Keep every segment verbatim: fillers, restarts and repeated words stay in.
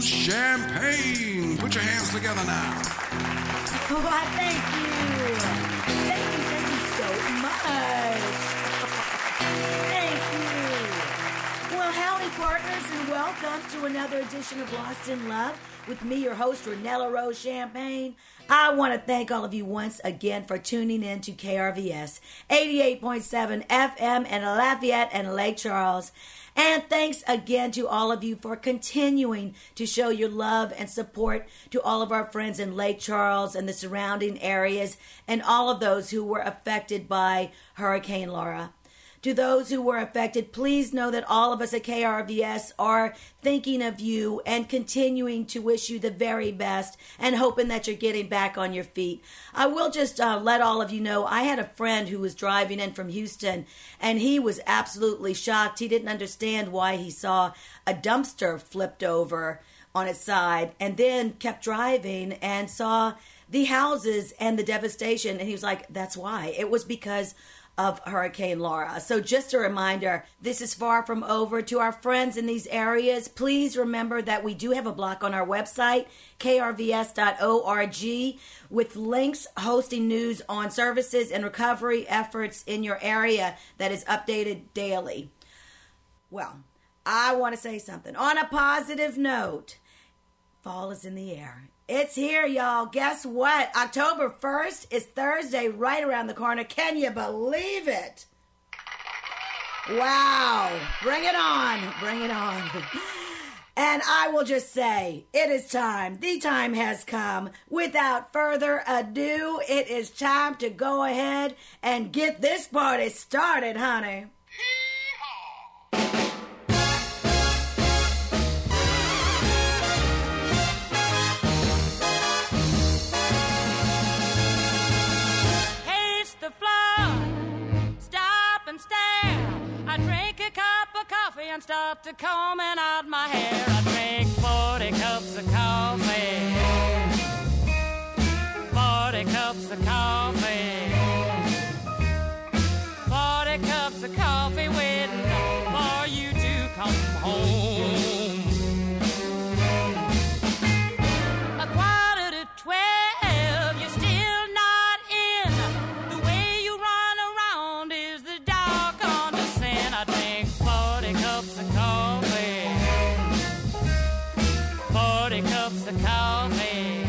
Rose Champagne. Put your hands together now. Oh, I thank you. Thank you, thank you so much. Thank you. Well, howdy, partners, and welcome to another edition of Lost in Love with me, your host, Renella Rose Champagne. I want to thank all of you once again for tuning in to K R V S eighty-eight point seven F M in Lafayette and Lake Charles. And thanks again to all of you for continuing to show your love and support to all of our friends in Lake Charles and the surrounding areas and all of those who were affected by Hurricane Laura. To those who were affected, please know that all of us at K R V S are thinking of you and continuing to wish you the very best and hoping that you're getting back on your feet. I will just uh, let all of you know, I had a friend who was driving in from Houston, and he was absolutely shocked. He didn't understand why he saw a dumpster flipped over on its side and then kept driving and saw the houses and the devastation. And he was like, that's why. It was because of Hurricane Laura. So just a reminder, this is far from over. To our friends in these areas, please remember that we do have a block on our website, K R V S dot org, with links hosting news on services and recovery efforts in your area that is updated daily. Well, I want to say something. On a positive note, fall is in the air. It's here, y'all. Guess what? October first is Thursday, right around the corner. Can you believe it? Wow. Bring it on. Bring it on. And I will just say, it is time. The time has come. Without further ado, it is time to go ahead and get this party started, honey. And start to combing out my hair. I drink forty cups of coffee. Forty cups of coffee. Forty cups of coffee waiting for you to come home. A quarter to twelve, you're still not in. The way you run around is the dark on the sin. I drink forty cups of coffee, forty cups of coffee,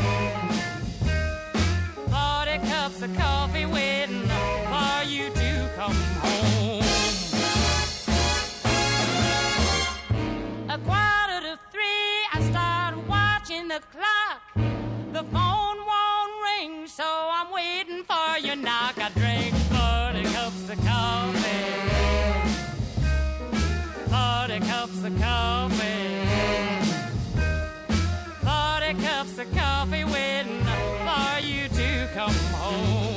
forty cups of coffee waiting for you to come home. A quarter to three, I start watching the clock. The phone won't ring, so I'm waiting for your knock. I drink forty cups of coffee, forty cups of coffee, forty cups of coffee waiting for you to come home.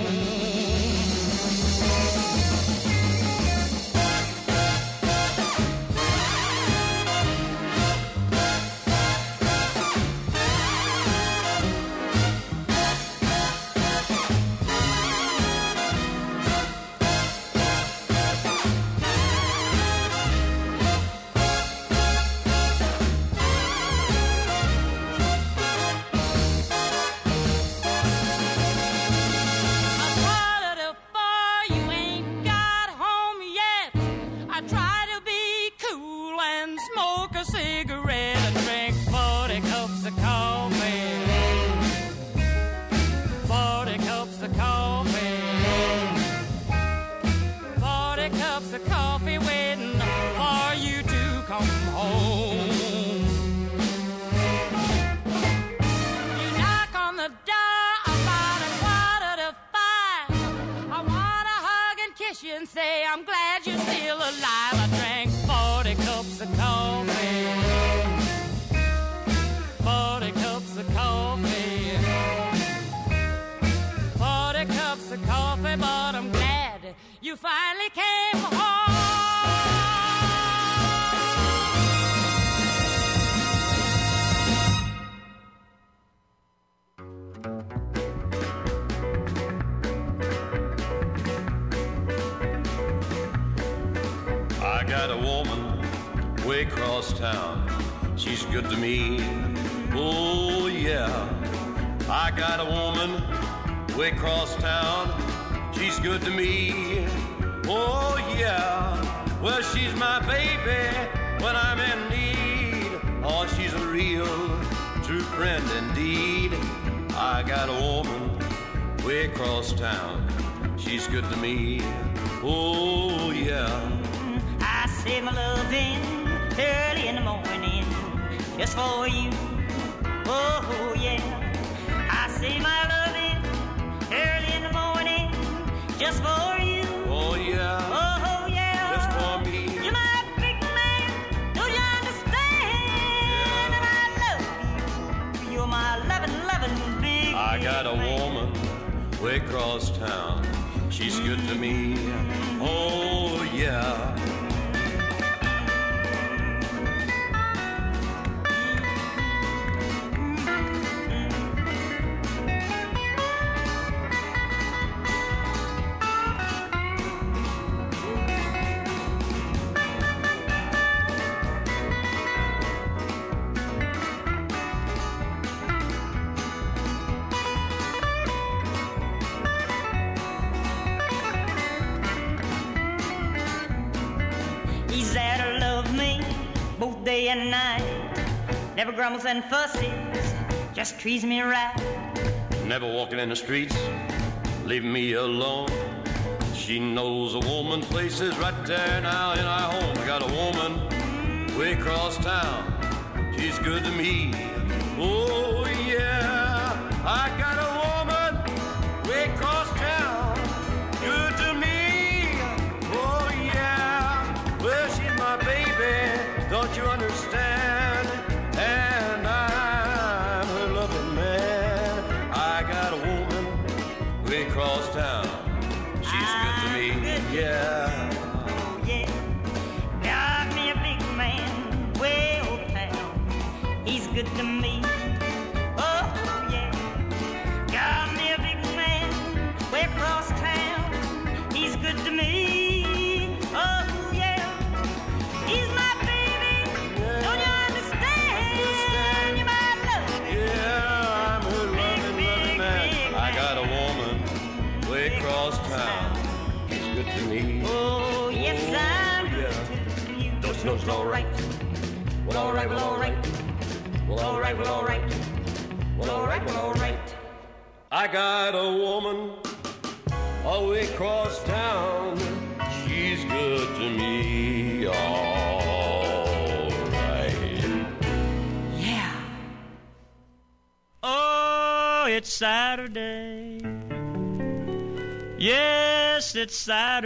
Cigarette and drink forty cups of coffee, forty cups of coffee, forty cups of coffee waiting for you to come home. You knock on the door about a quarter to five. I wanna hug and kiss you and say I'm glad you're still alive. I drank forty cups of coffee, forty cups of coffee, forty cups of coffee, but I'm glad you finally came home. I got a woman way across town. She she's good to me. Oh, yeah. I got a woman way across town. She's good to me. Oh, yeah. Well, she's my baby when I'm in need. Oh, she's a real true friend indeed. I got a woman way across town. She's good to me. Oh, yeah. I say my loving early in the morning just for you. Oh, yeah. I say my loving early in the morning just for you. Oh, yeah. Oh, yeah. Just for me. You're my big man. Don't you understand? Yeah. And I love you. You're my loving, loving big I got a woman way across town. She's good to me. Oh, yeah. Day and night, never grumbles and fusses, just treats me right. Never walking in the streets, leaving me alone. She knows a woman's place is right there now in our home. I got a woman way across town. She's good to me. Oh yeah, I got a woman way across town. Good to me. Oh yeah, well she's my baby. Don't you understand? And I'm her loving man. I got a woman way across town. She's good to me, yeah. Oh, yeah. Got me a big man way old town. He's good to me. Oh, yeah. Got me a big man way across town. He's good to me. Oh, yeah. He's my across town. He's good to me. Oh, yes, oh, I'm yeah. good to you. Don't you know it's all right? Well, all right, well, all right. Well, all right, well, all right. Well, all right, well, all right. I got a woman all the way across town. She's good to me. All right. Yeah. Oh, it's Saturday. Yes, it's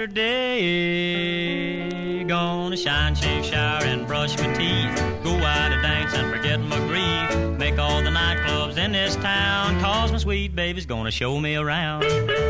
Saturday. Gonna shine, shave, shower, and brush my teeth. Go out to dance and forget my grief. Make all the nightclubs in this town. Cause my sweet baby's gonna show me around.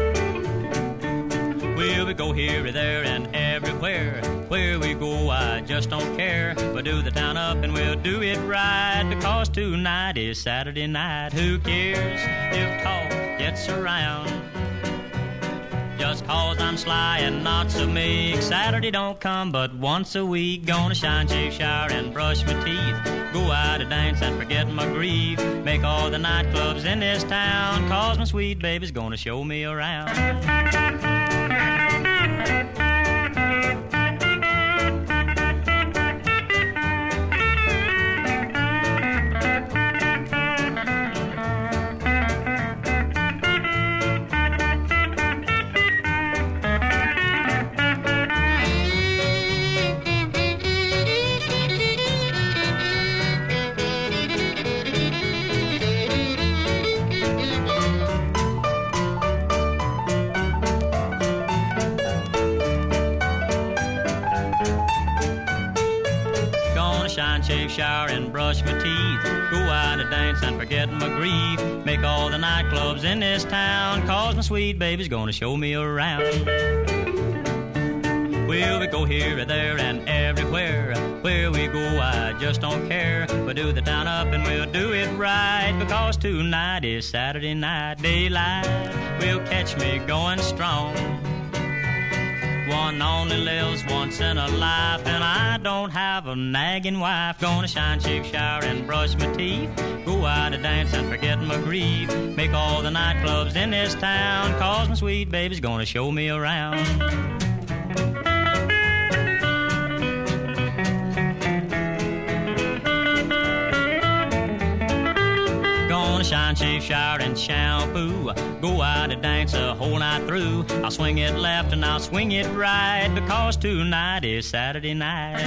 We'll we go here, there, and everywhere. Where we go, I just don't care. We'll do the town up and we'll do it right. Because tonight is Saturday night. Who cares if talk gets around? Just cause I'm sly and not so meek. Saturday don't come but once a week. Gonna shine, shave, shower, and brush my teeth. Go out to dance and forget my grief. Make all the nightclubs in this town. Cause my sweet baby's gonna show me around. Shave, shower, and brush my teeth. Go out to dance and forget my grief. Make all the nightclubs in this town. Cause my sweet baby's gonna show me around. We'll we go here, there, and everywhere. Where we go, I just don't care. We'll do the town up and we'll do it right. Because tonight is Saturday night. Daylight will catch me going strong. One only lives once in a life, and I don't have a nagging wife. Gonna shine, shave, shower, and brush my teeth. Go out to dance and forget my grief. Make all the nightclubs in this town, cause my sweet baby's gonna show me around. Shine, shave, shower, and shampoo. Go out and dance a whole night through. I'll swing it left and I'll swing it right, because tonight is Saturday night.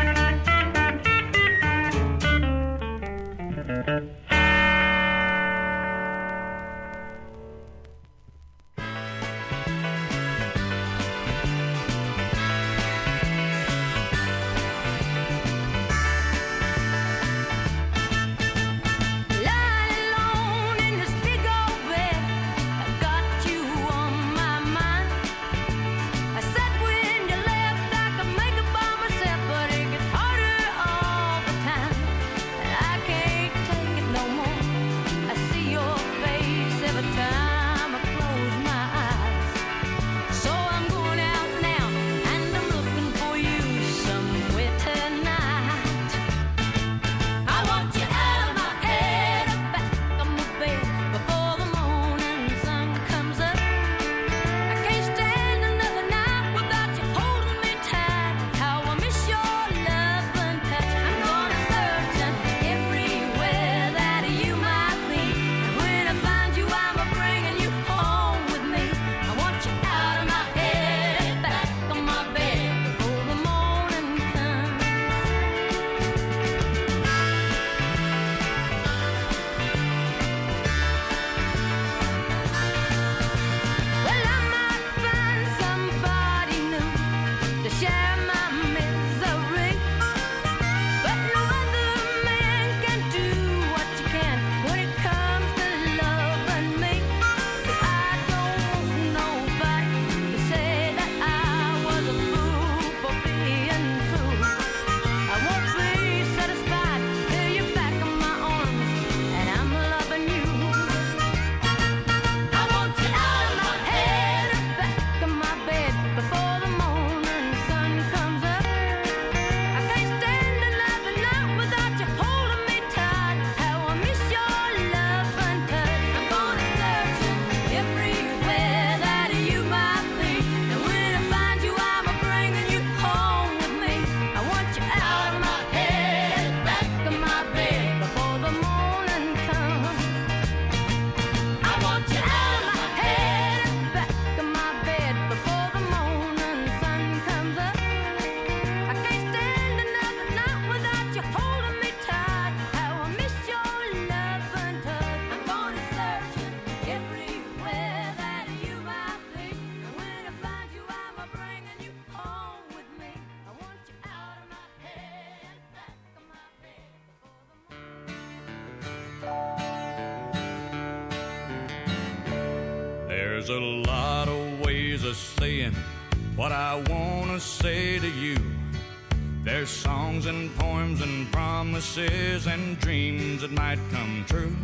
There's a lot of ways of saying what I want to say to you. There's songs and poems and promises and dreams that might come true.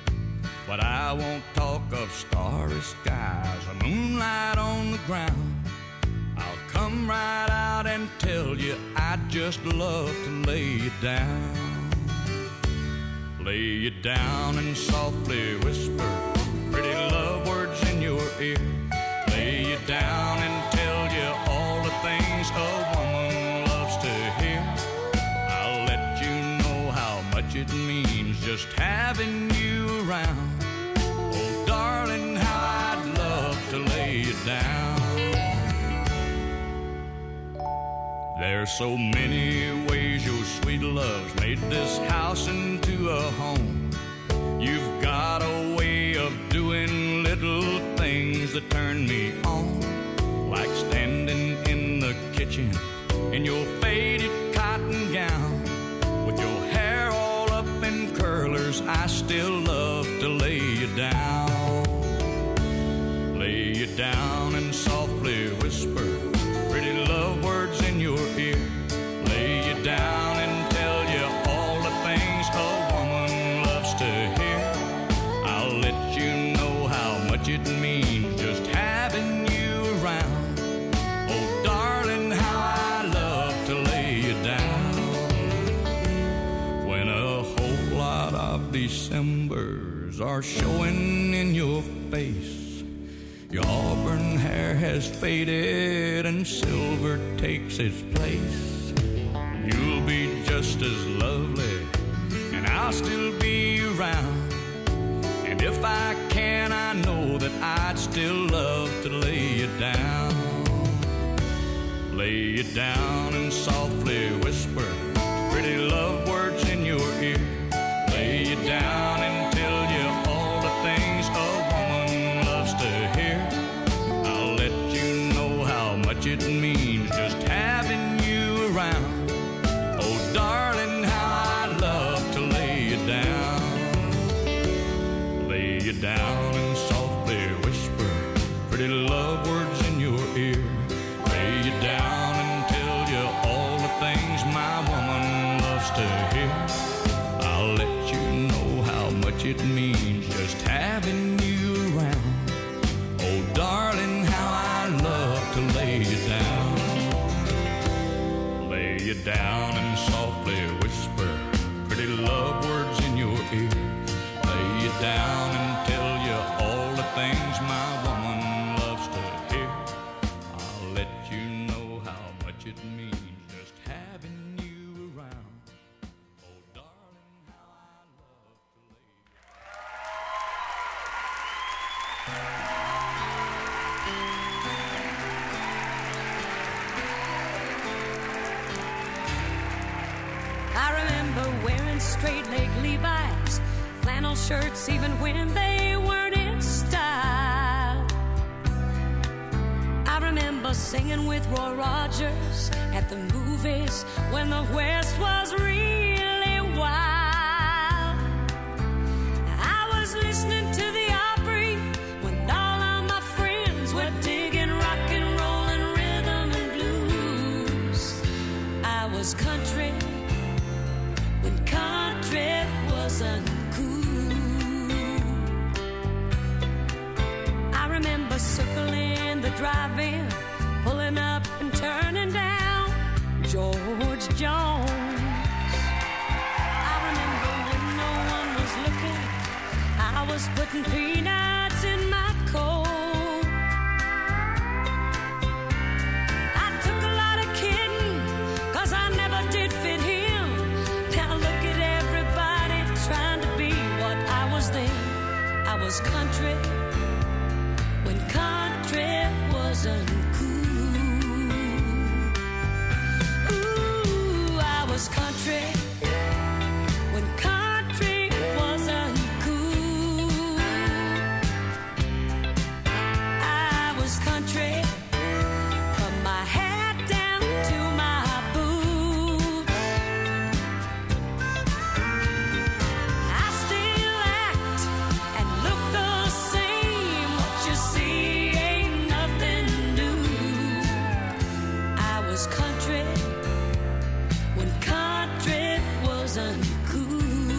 But I won't talk of starry skies or moonlight on the ground. I'll come right out and tell you I'd just love to lay you down. Lay you down and softly whisper pretty love words in your ear. Lay you down and tell you all the things a woman loves to hear. I'll let you know how much it means just having you around. Oh, darling, how I'd love to lay you down. There's so many ways your sweet love's made this house into a home. You've got a way of doing little things that turn me on, like standing in the kitchen in your faded cotton gown, with your hair all up in curlers. I still love to lay you down. Lay you down and softly whisper pretty love words in your ear. Lay you down and tell you all the things a woman loves to hear. I'll let you know how much it means just having you around. Oh, darling, Decembers are showing in your face. Your auburn hair has faded and silver takes its place. You'll be just as lovely and I'll still be around. And if I can, I know that I'd still love to lay you down. Lay you down and softly whisper pretty love words in your ear. Lay you down and tell you all the things a woman loves to hear. I'll let you know how much it means just having you around. Oh, darling, how I love to lay you down. Lay you down and softly whisper pretty love words in your ear. Lay you down and tell you all the things my woman loves to hear. I'll let you know how much it means just having you around. Oh, darling, how I love to lay you down. Lay you down and softly whisper pretty love words in your ear. Lay you down and tell you all the things my woman loves to hear. I'll let you know how much it means just having you around. Oh, darling, how I love to lay you I remember wearing straight leg Levi's, flannel shirts even when they weren't in style. I remember singing with Roy Rogers at the movies when the West was really wild. I was listening to the Opry when all of my friends were digging rock and roll and rhythm and blues. I was country when country wasn't cool. I remember circling the drive-in, pulling up and turning down George Jones. I remember when no one was looking, I was putting peanuts in my coat. I took a lot of kidding, 'cause I never did fit him. Now look at everybody trying to be what I was then. I was country when country wasn't cool. Ooh, I was country when country wasn't cool. I was country from my head down to my boots. I still act and look the same. What you see ain't nothing new. I was country when country wasn't cool.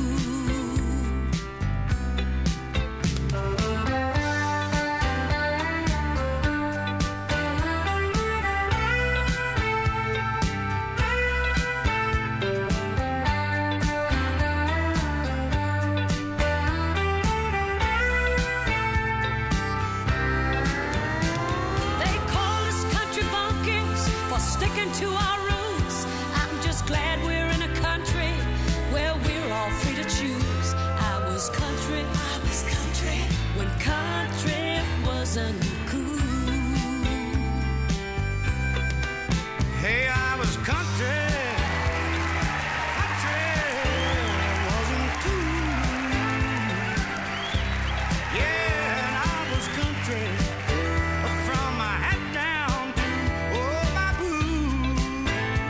They call us country bumpkins for sticking to our roots. I'm just glad we're in a country where we're all free to choose. I was country, I was country when country wasn't cool. Hey, I was country. Country wasn't cool. Yeah, and I was country from my hat down to oh my boots.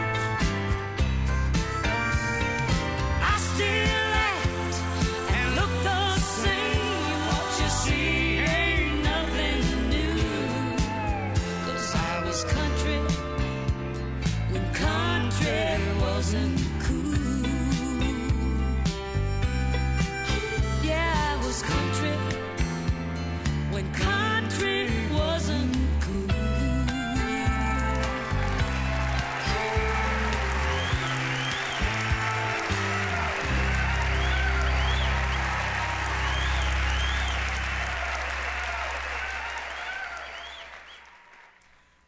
I still act and look the same. What you see ain't nothing new.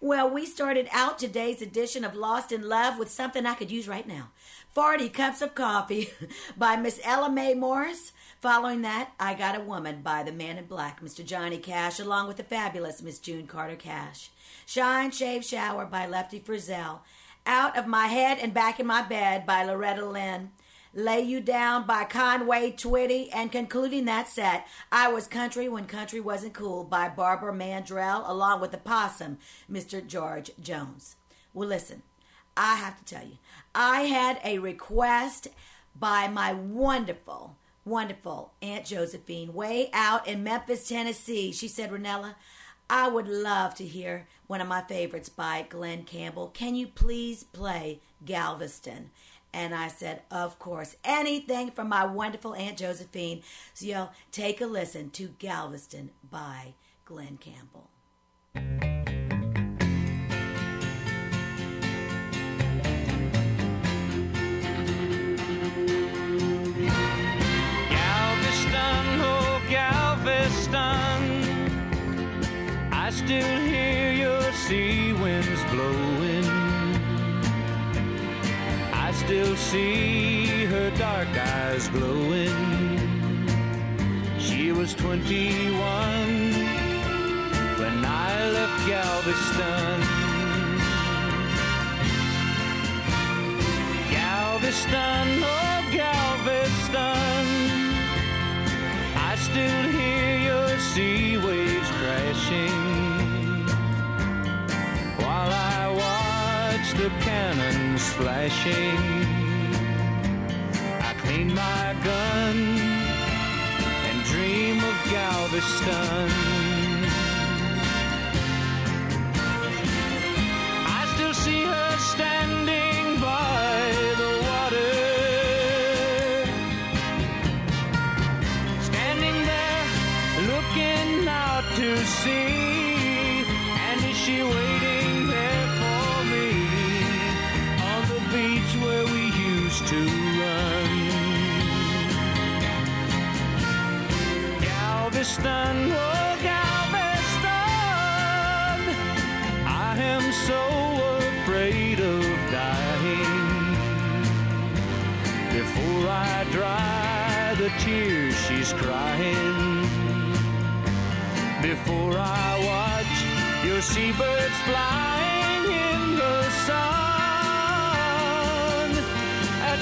Well, we started out today's edition of Lost in Love with something I could use right now. forty Cups of Coffee by Miss Ella Mae Morris. Following that, I Got a Woman by the Man in Black, Mister Johnny Cash, along with the fabulous Miss June Carter Cash. Shine, Shave, Shower by Lefty Frizzell. Out of My Head and Back in My Bed by Loretta Lynn. Lay You Down by Conway Twitty, and concluding that set, I Was Country When Country Wasn't Cool by Barbara Mandrell, along with the possum, Mister George Jones. Well, listen, I have to tell you, I had a request by my wonderful, wonderful Aunt Josephine way out in Memphis, Tennessee. She said, Renella, I would love to hear one of my favorites by Glenn Campbell. Can you please play Galveston? And I said, of course, anything from my wonderful Aunt Josephine. So y'all take a listen to Galveston by Glenn Campbell. Galveston, oh Galveston, I still hear your sea winds blowing. I still see her dark eyes glowing. She was twenty-one when I left Galveston. Galveston, oh Galveston, I still hear your sea waves crashing while I watch the cannons flashing. I clean my gun and dream of Galveston. I still see her standing by the water, standing there looking out to sea. And is she waiting there for me on the beach where we used to run? Galveston, oh Galveston, I am so afraid of dying. Before I dry the tears she's crying, before I watch your seabirds flying in the sun at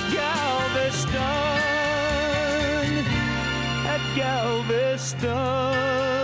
Galveston, at Galveston.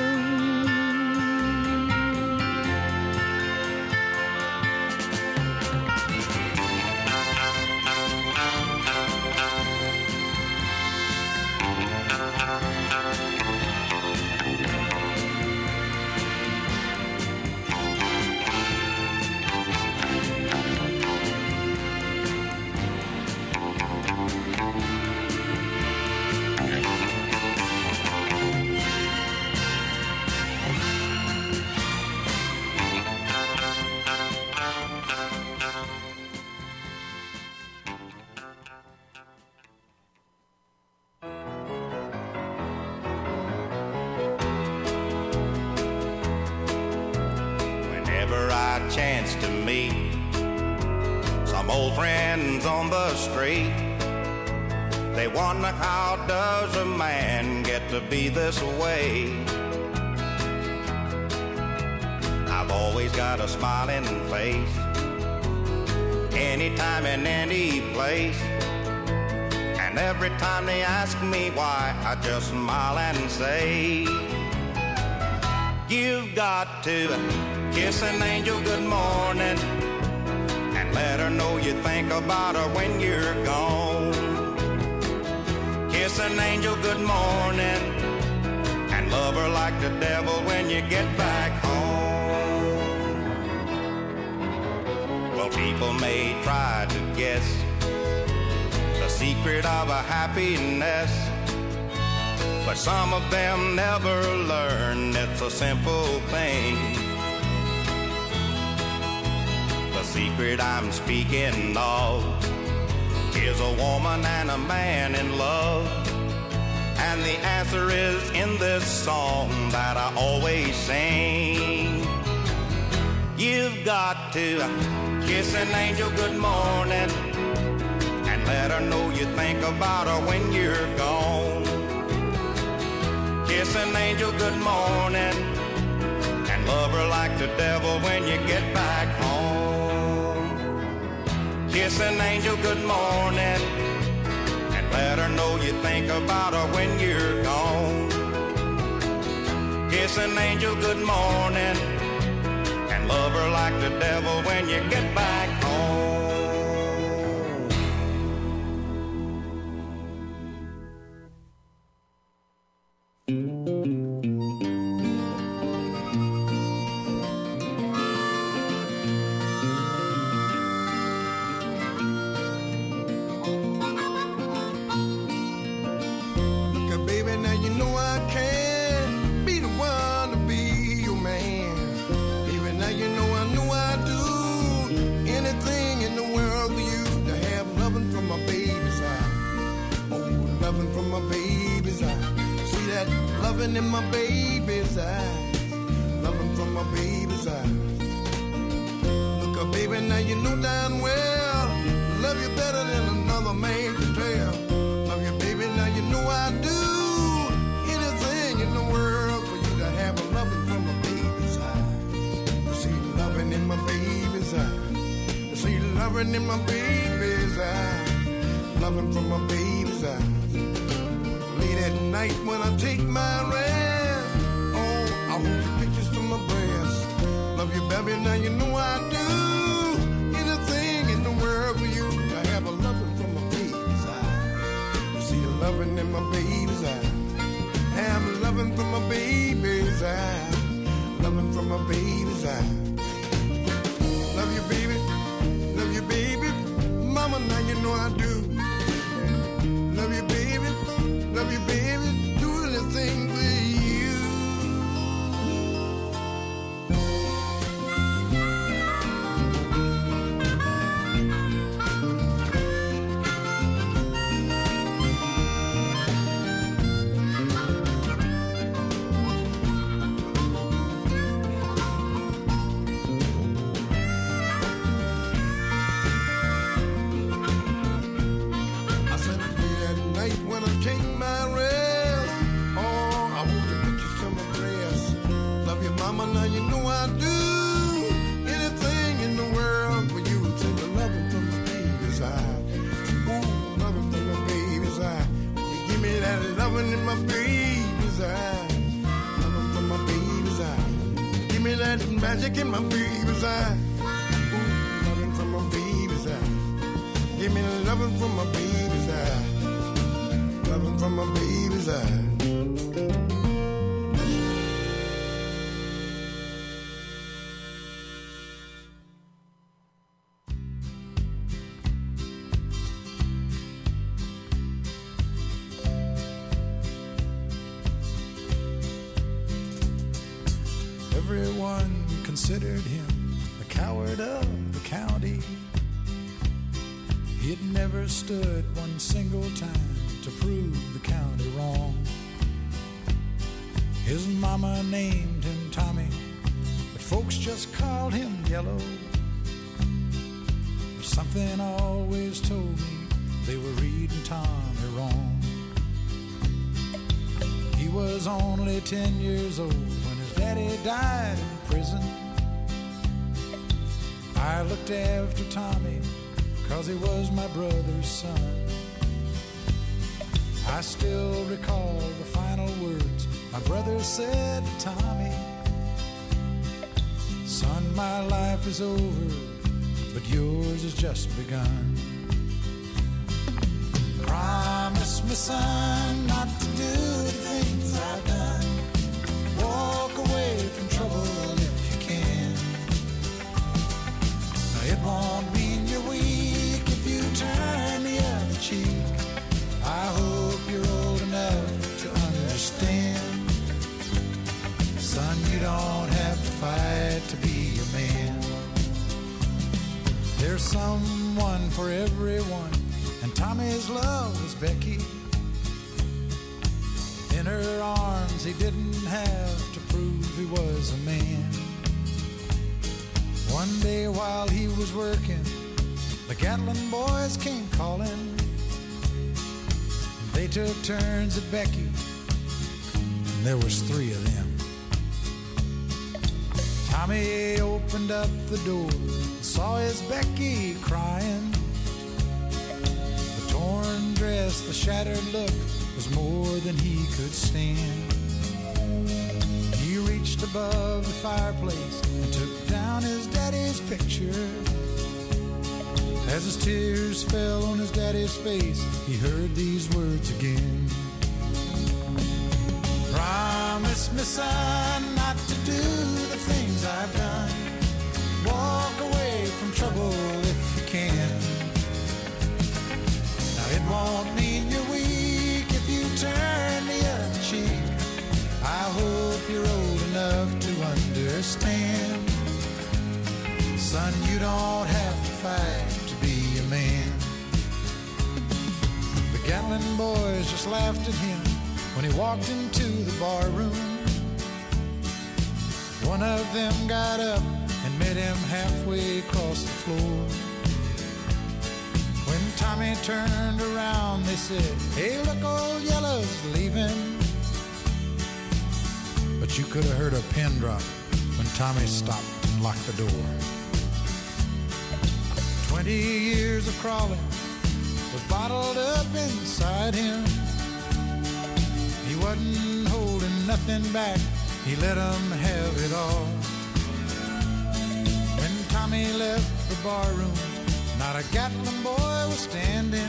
Chance to meet some old friends on the street, they wonder how does a man get to be this way. I've always got a smiling face, anytime and any place, and every time they ask me why, I just smile and say, you've got to kiss an angel good morning and let her know you think about her when you're gone. Kiss an angel good morning and love her like the devil when you get back home. Well, people may try to guess the secret of a happiness, but some of them never learn it's a simple thing. The secret I'm speaking of is a woman and a man in love, and the answer is in this song that I always sing. You've got to kiss an angel good morning and let her know you think about her when you're gone. Kiss an angel good morning and love her like the devil when you get back home. Kiss an angel good morning and let her know you think about her when you're gone. Kiss an angel good morning and love her like the devil when you get back home. In my baby's eyes, loving from my baby's eyes. Look up, baby, now you know damn well, love you better than another man can tell. Love you, baby, now you know I do anything in the world for you to have a loving from my baby's eyes. You see loving in my baby's eyes. You see loving in my baby's eyes, loving from my baby's eyes. Late at night when I take my rest, oh, I hold your pictures to my breast. Love you, baby, now you know I do anything in the world for you. I have a loving from my baby's eyes. You see the loving in my baby's eyes. I have a loving from my baby's eyes. Loving from my baby's eyes. Love you, baby. Love you, baby. Mama, now you know I do. Love you, baby. Love you, baby, do anything for you. I said late at night when I take my rest, oh, I hold your pictures to my breast. Love you, mama, now you know I do anything in the world for you. Take the loving from my baby's eye. Ooh, loving from my baby's eye. You give me that loving in my baby's eye. Loving from my baby's eye. Give me that magic in my baby's eye. Ooh, loving from my baby's eye. Give me the loving from my baby's eye. Loving from my baby's eye. Everyone considered him the coward of the county. He'd never stood one single time to prove the county wrong. His mama named him Tommy, but folks just called him Yellow. Something always told me they were reading Tommy wrong. He was only ten years old when his daddy died in prison. I looked after Tommy 'cause he was my brother's son. I still recall the final words my brother said to Tommy. Son, my life is over, but yours has just begun. Promise me, son, not to do the things I've done. Walk away from trouble if you can. Now, it won't mean you're weak if you turn the other cheek. I hope you're old enough to understand. Son, you don't have to fight to be a man. There's someone for everyone, and Tommy's love was Becky. In her arms he didn't have to prove he was a man. One day while he was working, the Gatlin boys came calling. They took turns at Becky, and there was three of them. Tommy opened up the door and saw his Becky crying. The torn dress, the shattered look was more than he could stand. He reached above the fireplace and took down his daddy's picture. As his tears fell on his daddy's face, he heard these words again. Promise me, son, not to do the things I've done. Walk away from trouble if you can. Now it won't mean you're weak if you turn the other cheek. I hope you're old enough to understand. Son, you don't have to fight to be a man. The Gatlin boys just laughed at him when he walked into the bar room. One of them got up and met him halfway across the floor. When Tommy turned around, they said, "Hey, look, old Yellow's leaving." But you could have heard a pin drop when Tommy stopped and locked the door. Twenty years of crawling was bottled up inside him. He wasn't holding nothing back, he let them have it all. When Tommy left the barroom, not a Gatlin boy was standing.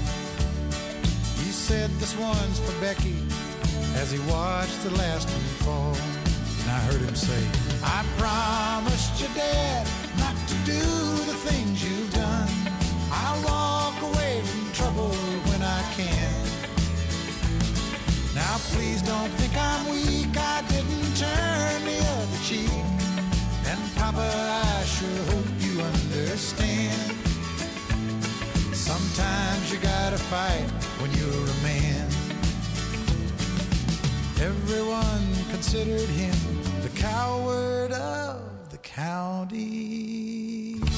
He said, "This one's for Becky," as he watched the last one fall. And I heard him say, "I promised your dad not to do the things you've done. I'll walk away from trouble when I can. Now please don't think I'm weak, I didn't turn the other cheek. And Papa, I sure hope you understand. Sometimes you gotta fight when you're a man." Everyone considered him the coward of the county.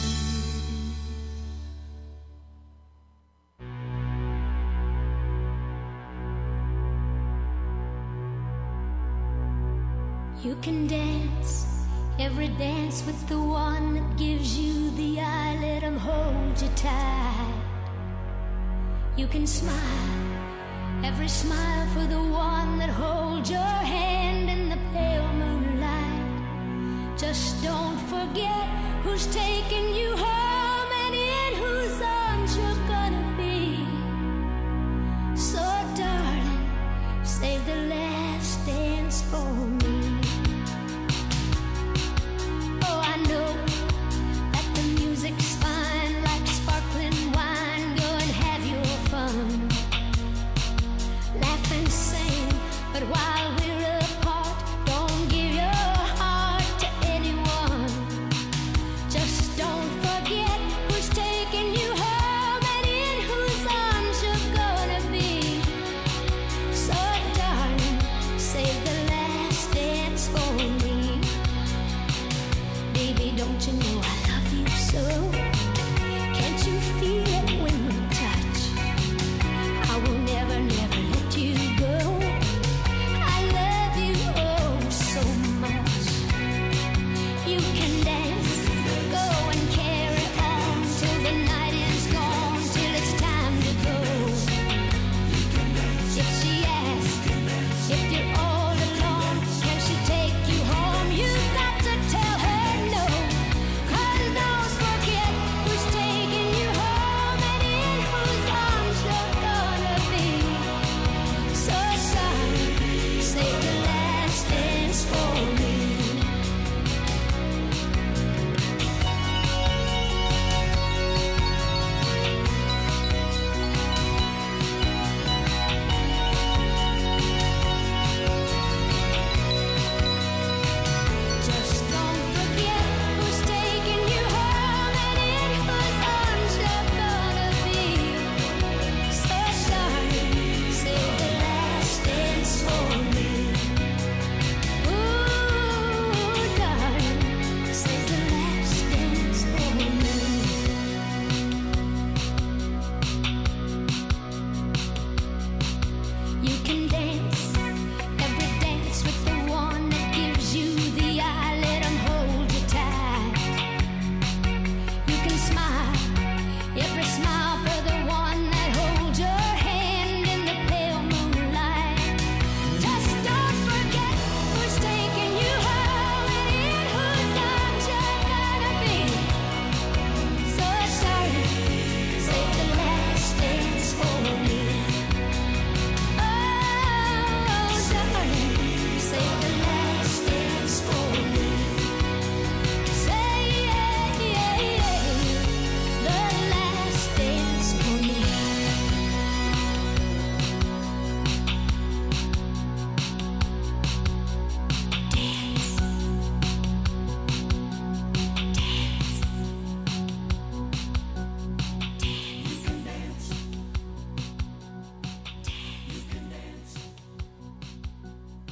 You can dance, every dance with the one that gives you the eye, let him hold you tight. You can smile, every smile for the one that holds your hand in the pale moonlight. Just don't forget who's taking you home and in whose arms you're gonna be. So darling, save the last dance for me. Oh, I know that the music's fine, like sparkling wine. Go and have your fun, laugh and sing, but while we're apart, don't give your heart to anyone. Just don't forget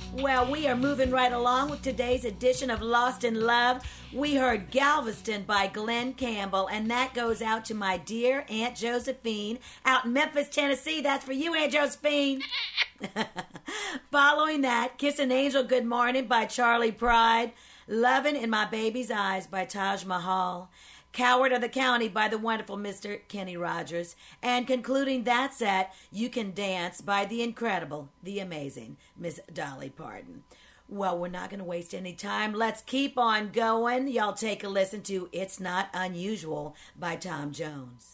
Well, we are moving right along with today's edition of Lost in Love. We heard Galveston by Glenn Campbell, and that goes out to my dear Aunt Josephine out in Memphis, Tennessee. That's for you, Aunt Josephine. Following that, Kiss an Angel Good Morning by Charlie Pride, Lovin' in My Baby's Eyes by Taj Mahal, Coward of the County by the wonderful Mister Kenny Rogers, and concluding that set, You Can Dance by the incredible, the amazing Miss Dolly Parton. Well, we're not going to waste any time. Let's keep on going. Y'all take a listen to It's Not Unusual by Tom Jones.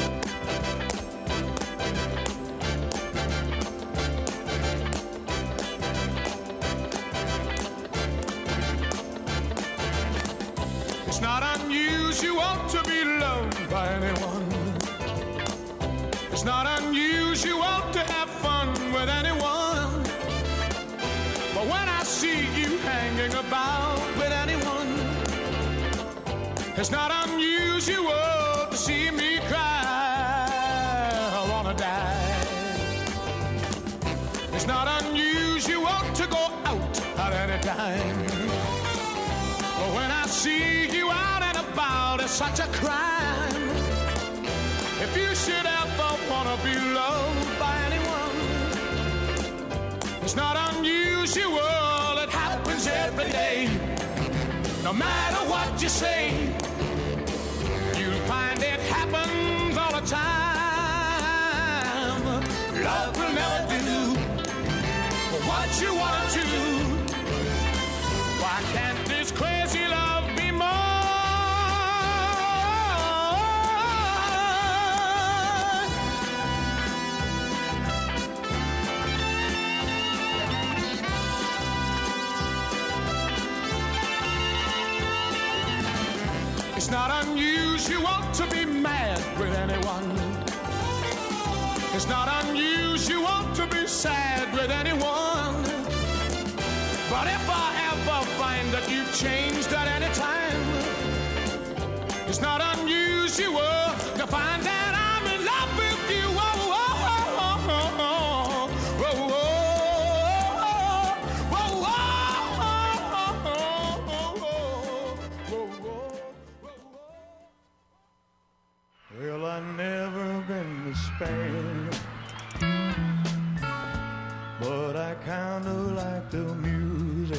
It's not unusual to be loved by anyone. It's not unusual to have fun with anyone. But when I see you hanging about with anyone, it's not unusual to see me cry. I wanna die. It's not unusual to go out at any time. But when I see you out and about, it's such a crime. If you should ever wanna be loved by anyone, it's not unusual, it happens every day. No matter what you say, you'll find it happens all the time. Love will never do what you want to. Why can't this crazy love be more? It's not unusual to be mad with anyone. It's not unusual to be sad with anyone. But if I ever find that you've changed at any time, it's not unusual to find that I'm in love with you. Whoa, whoa, whoa, whoa, whoa, whoa, whoa, whoa. Well, I never been to Spain, but I kinda like the music.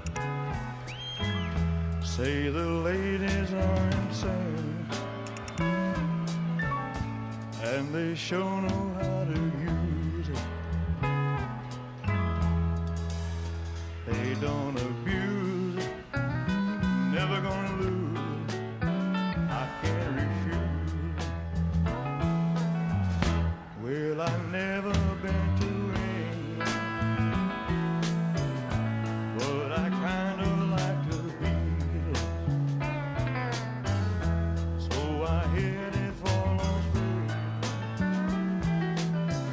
Say the ladies are insane, and they sure know how to use it. They don't abuse it, never gonna lose, I can't refuse. Well, I never been to England, but I kinda like to beat it. So I headed for Las Vegas,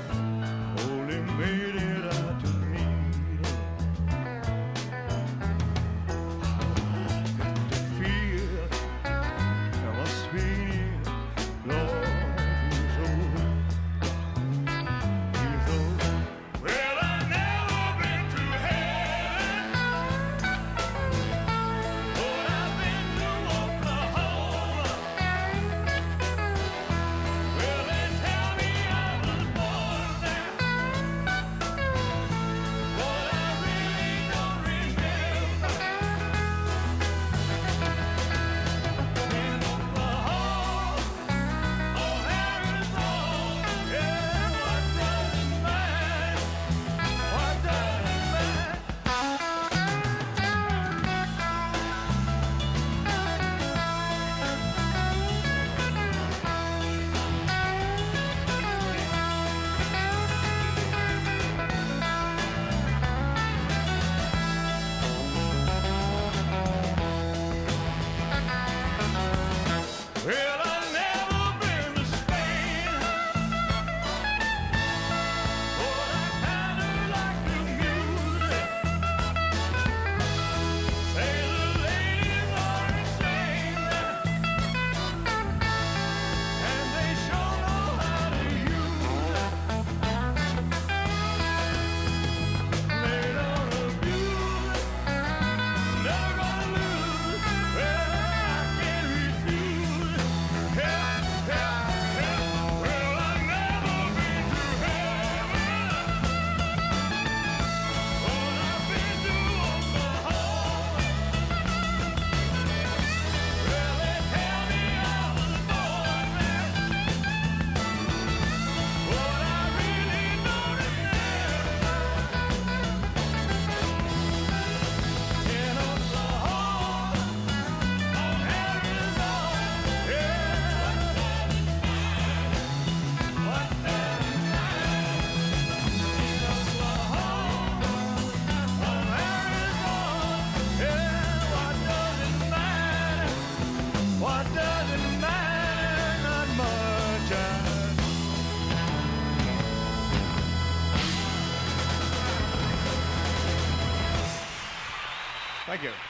Thank you.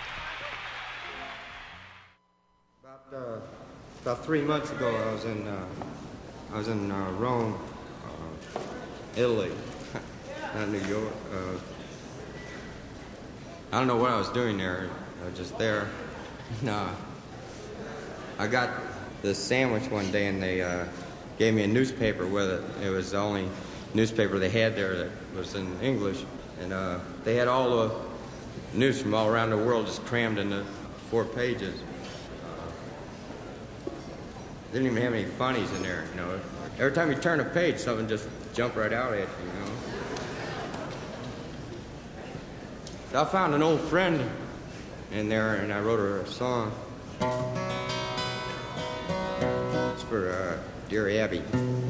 About, uh, about three months ago, I was in uh, I was in uh, Rome, uh, Italy, not New York. Uh, I don't know what I was doing there. I was just there. No, I got this sandwich one day, and they uh, gave me a newspaper with it. It was the only newspaper they had there that was in English, and uh, they had all the news from all around the world just crammed into four pages. Uh, didn't even have any funnies in there, you know. Every time you turn a page, something just jumped right out at you, you know. So I found an old friend in there, and I wrote her a song. It's for uh, Dear Abby.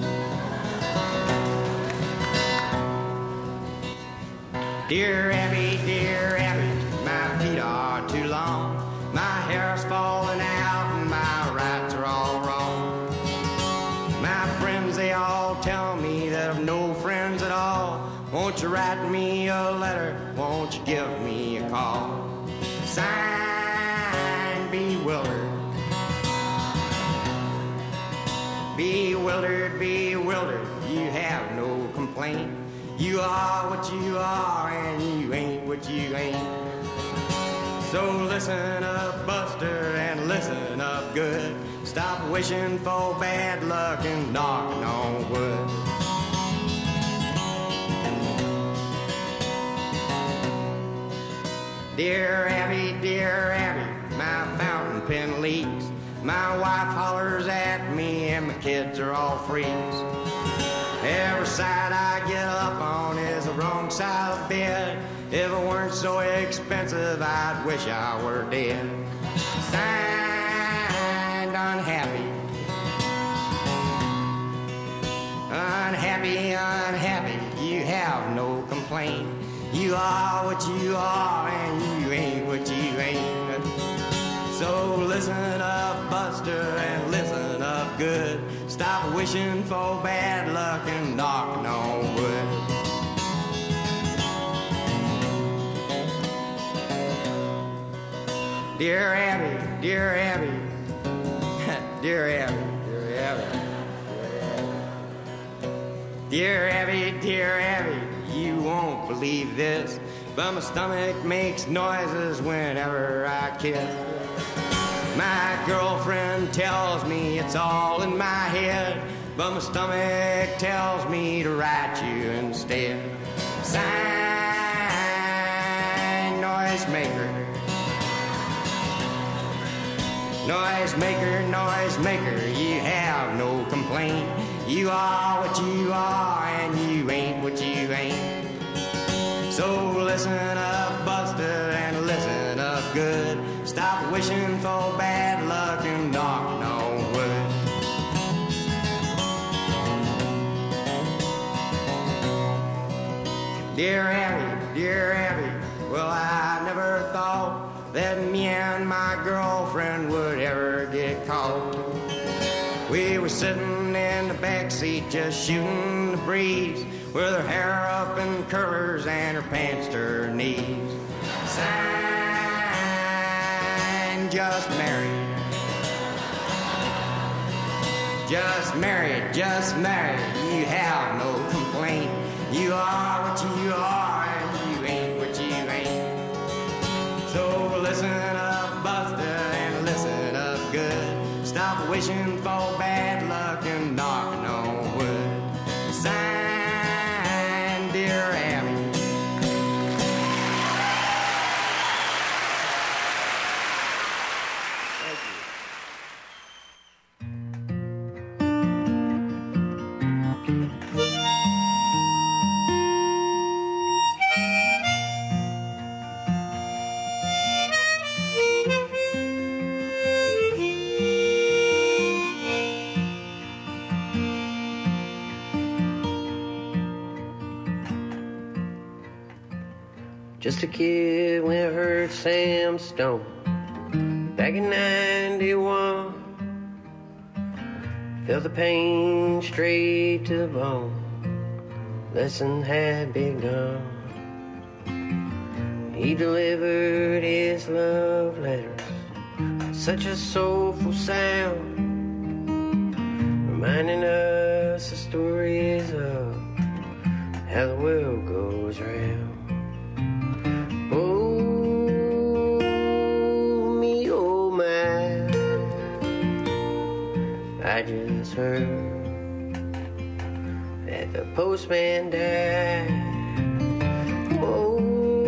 Dear Abby, dear Abby, my feet are too long. My hair's falling out and my rights are all wrong. My friends, they all tell me that I've no friends at all. Won't you write me a letter? Won't you give me a call? Signed, Bewildered. Bewildered, bewildered, you have no complaint. You are what you are and you ain't what you ain't. So listen up, Buster, and listen up good. Stop wishing for bad luck and knocking on wood. Dear Abby, dear Abby, my fountain pen leaks. My wife hollers at me and my kids are all freaks. Every side I get up on is the wrong side of the bed. If it weren't so expensive, I'd wish I were dead. Signed, Unhappy. Unhappy, unhappy, you have no complaint. You are what you are and you ain't what you ain't. So listen up, Buster, and listen up good. Stop wishing for bad luck and knocking on wood. Dear Abby, dear Abby, dear Abby, dear Abby, dear Abby, dear Abby, you won't believe this, but my stomach makes noises whenever I kiss. My girlfriend tells me it's all in my head, but my stomach tells me to write you instead. Sign, Noisemaker. Noisemaker, noisemaker, you have no complaint. You are what you are and you ain't what you ain't. So listen up, Buster, and listen up good. Stop wishing for bad luck and knocking on wood. Dear Abby, dear Abby, well, I never thought that me and my girlfriend would ever get caught. We were sitting in the backseat just shooting the breeze, with her hair up in curlers and her pants to her knees. Signed, Just Married. Just married, just married, you have no complaint. You are what you are and you ain't what you ain't. So listen up, Buster, and listen up good. Stop wishing for bad luck and knocking on wood. Signed, Dear Abby. Just a kid when I heard Sam Stone back in ninety-one. Felt the pain straight to the bone. Lesson had begun. he delivered his love letters. Such a soulful sound, reminding us the stories of how the world goes round. Oh, me, oh my, I just heard that the postman died. Oh,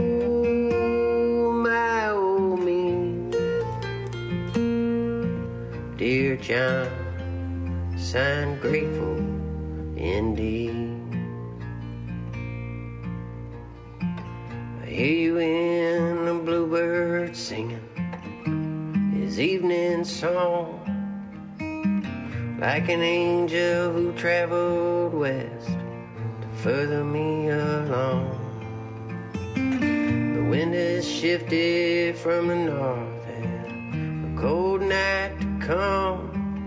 my, oh me, dear John, signed grateful indeed. I hear you in the bluebird singing his evening song, like an angel who traveled west to further me along. The wind has shifted from the north and a cold night to come.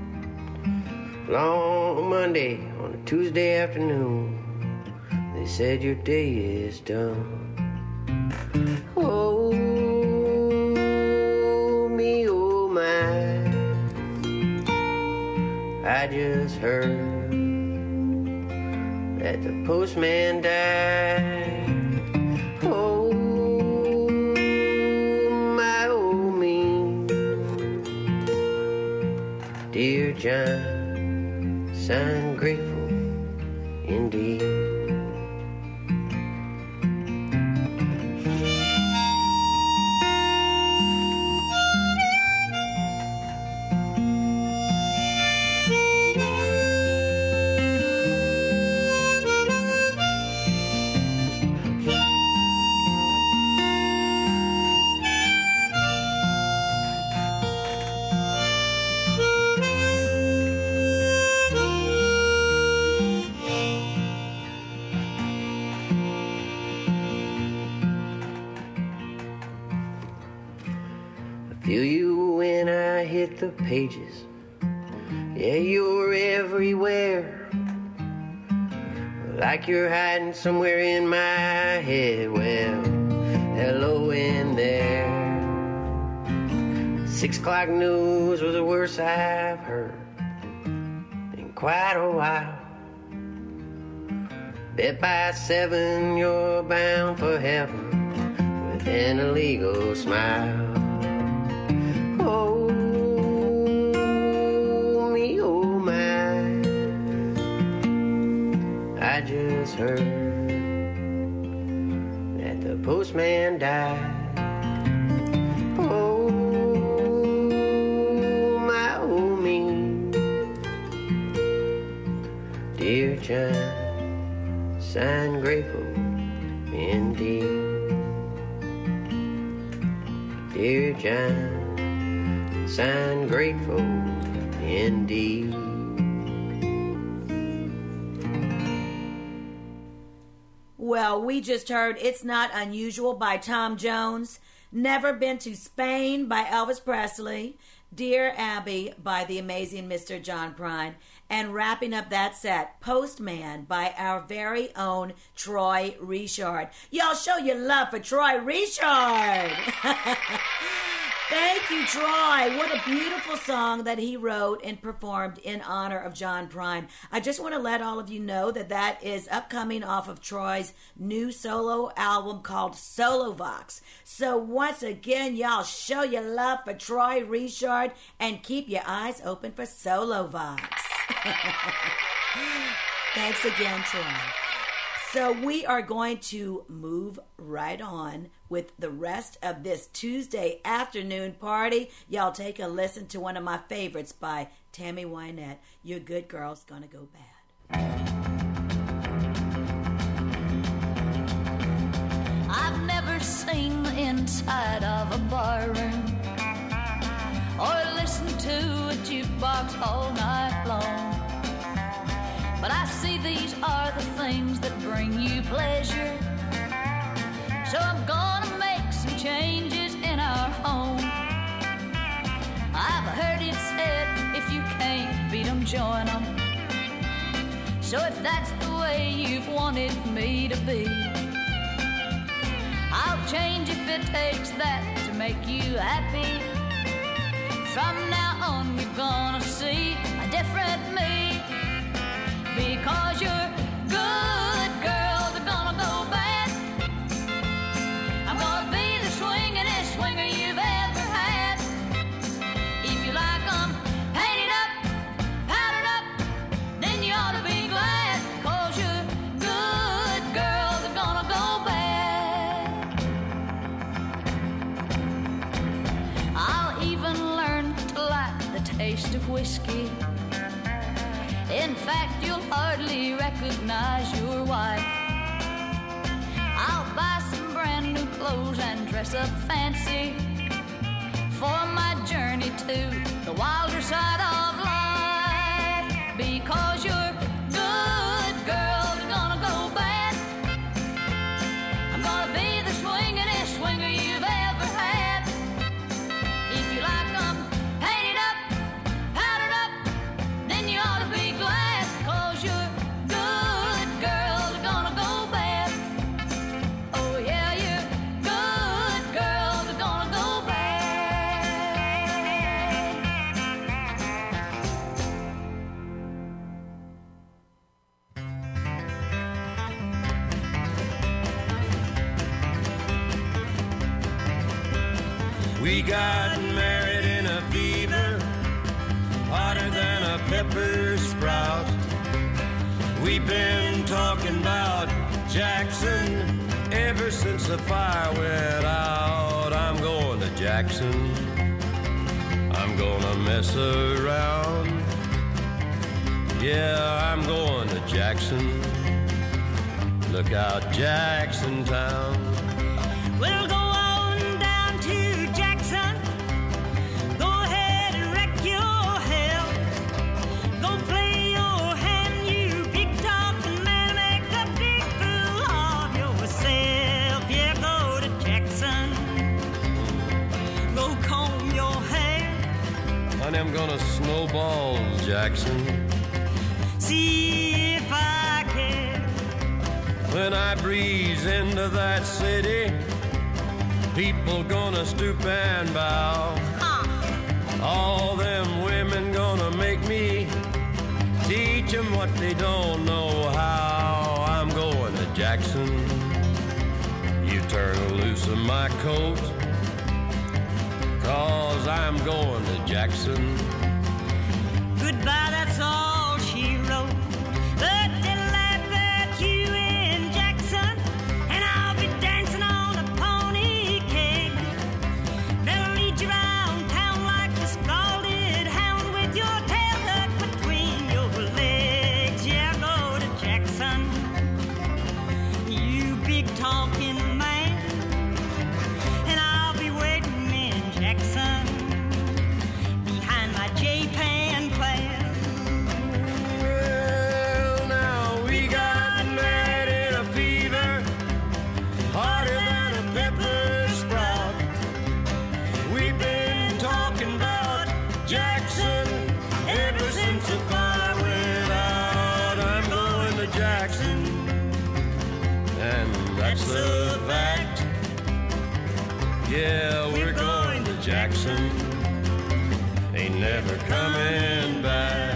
Long Monday on a Tuesday afternoon, they said your day is done. Oh, me, oh my, I just heard that the postman died. Oh, my, oh me, dear John, signed grateful indeed. Feel you when I hit the pages. Yeah, you're everywhere. Like you're hiding somewhere in my head. Well, hello in there. Six o'clock news was the worst I've heard in quite a while. Bet by seven you're bound for heaven with an illegal smile. Oh, me, oh my, I just heard that the postman died. Oh, my, oh me, dear John, signed grateful indeed. Dear John, signed grateful indeed. Well, we just heard It's Not Unusual by Tom Jones, Never Been to Spain by Elvis Presley, Dear Abby by the amazing Mister John Prine, and wrapping up that set, Postman by our very own Troy Richard. Y'all show your love for Troy Richard. Thank you, Troy. What a beautiful song that he wrote and performed in honor of John Prine. I just want to let all of you know that that is upcoming off of Troy's new solo album called Solo Vox. So once again, y'all show your love for Troy Richard and keep your eyes open for Solo Vox. Thanks again, Troy. So we are going to move right on with the rest of this Tuesday afternoon party. Y'all take a listen to one of my favorites by Tammy Wynette. Your Good Girl's Gonna Go Bad. I've never seen the inside of a barroom or listened to a jukebox all night long. But I see these are the things that bring you pleasure. So I'm gonna make some changes in our home. I've heard it said, if you can't beat 'em, join 'em. So if that's the way you've wanted me to be, I'll change if it takes that to make you happy, from now on you're gonna see a different me. Because you're good girls are gonna go bad. I'm gonna be the swingin'est swinger you've ever had. If you like 'em painted up, powdered up, then you ought to be glad. Cause your good girls are gonna go bad. I'll even learn to like the taste of whiskey. In fact, you'll hardly recognize your wife. I'll buy some brand new clothes and dress up fancy for my journey to the wilder side of life. Because your good girls are gonna go bad. I'm gonna be the swingin'est swinger you've ever had. If you like 'em painted up, powdered up, then you ought to be glad. Cause your good girls are gonna go bad. Oh yeah, your good girls are gonna go bad. We got married in a fever, hotter than a pepper sprout. We've been talking about Jackson ever since the fire went out. I'm going to Jackson, I'm gonna mess around. Yeah, I'm going to Jackson. Look out, Jackson Town. We'll go on down to Jackson. Go ahead and wreck your hell. Go play your hand, you big talking man. Make a big fool of yourself. Yeah, go to Jackson. Go comb your hair. Honey, I'm gonna snowball Jackson. See if I care. When I breeze into that city, people gonna stoop and bow. All them women gonna make me teach them what they don't know how. I'm going to Jackson. You turn loose of my coat, cause I'm going to Jackson. Goodbye, that's all she wrote. But they'll laugh at you in Jackson, and I'll be dancing on a pony cake. They'll lead you around town like a scalded hound with your tail tucked between your legs. Yeah, go to Jackson, you big talking man, and I'll be waiting in Jackson behind my J-Pan plan. Well, now we got married in a fever, hotter than a pepper sprout. We've been talking about Jackson ever since the fire went out. I'm going to Jackson, and that's a fact. Yeah, we're going to Jackson. Ain't never coming back.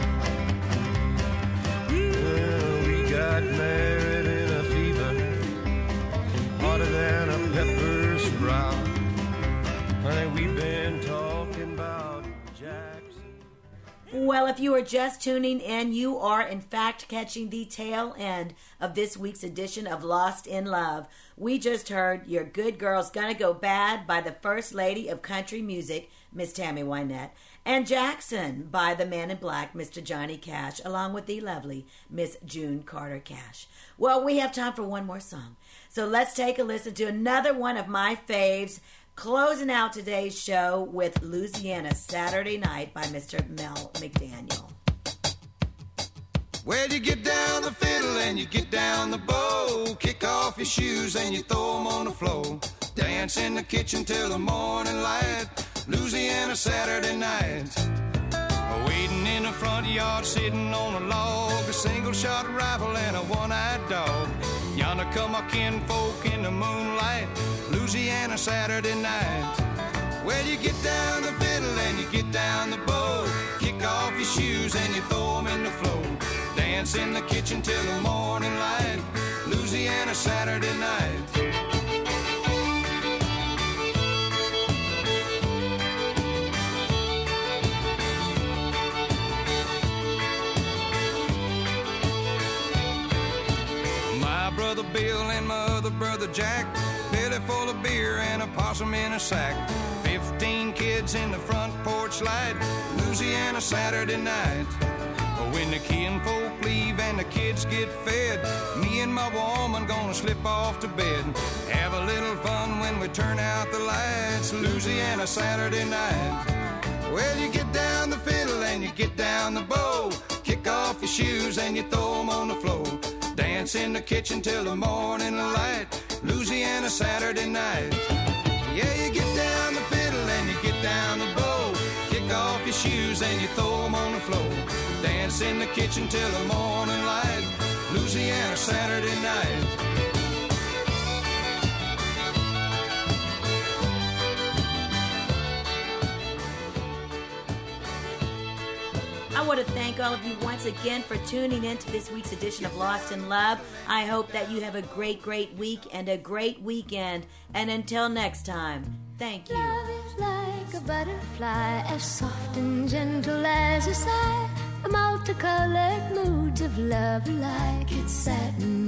Well, we got married in a fever, hotter than a pepper sprout. Honey, we've been talking about Jackson. Well, if you are just tuning in, you are in fact catching the tail end of this week's edition of Lost in Love. We just heard Your Good Girl's Gonna Go Bad by the First Lady of Country Music, Miss Tammy Wynette, and Jackson by the Man in Black, Mister Johnny Cash, along with the lovely Miss June Carter Cash. Well, we have time for one more song. So let's take a listen to another one of my faves, closing out today's show with Louisiana Saturday Night by Mister Mel McDaniel. Well, you get down the fiddle and you get down the bow, kick off your shoes and you throw them on the floor, dance in the kitchen till the morning light, Louisiana Saturday night. Waiting in the front yard, sitting on a log, a single shot rifle and a one-eyed dog. Yonder come my kinfolk in the moonlight, Louisiana Saturday night. Well, you get down the fiddle and you get down the bow, kick off your shoes and you throw them in the floor. Dance in the kitchen till the morning light, Louisiana Saturday night. Brother Bill and my other brother Jack, belly full of beer and a possum in a sack. Fifteen kids in the front porch light, Louisiana Saturday night. When the kinfolk leave and the kids get fed, me and my woman gonna slip off to bed. Have a little fun when we turn out the lights, Louisiana Saturday night. Well, you get down the fiddle and you get down the bow, kick off your shoes and you throw them on the floor. Dance in the kitchen till the morning light, Louisiana Saturday night. Yeah, you get down the fiddle and you get down the bow, kick off your shoes and you throw them on the floor. Dance in the kitchen till the morning light, Louisiana Saturday night. I want to thank all of you once again for tuning in to this week's edition of Lost in Love. I hope that you have a great, great week and a great weekend. And until next time, thank you. Love is like a butterfly, as soft and gentle as a sigh. The multicolored moods of love alike. It's satin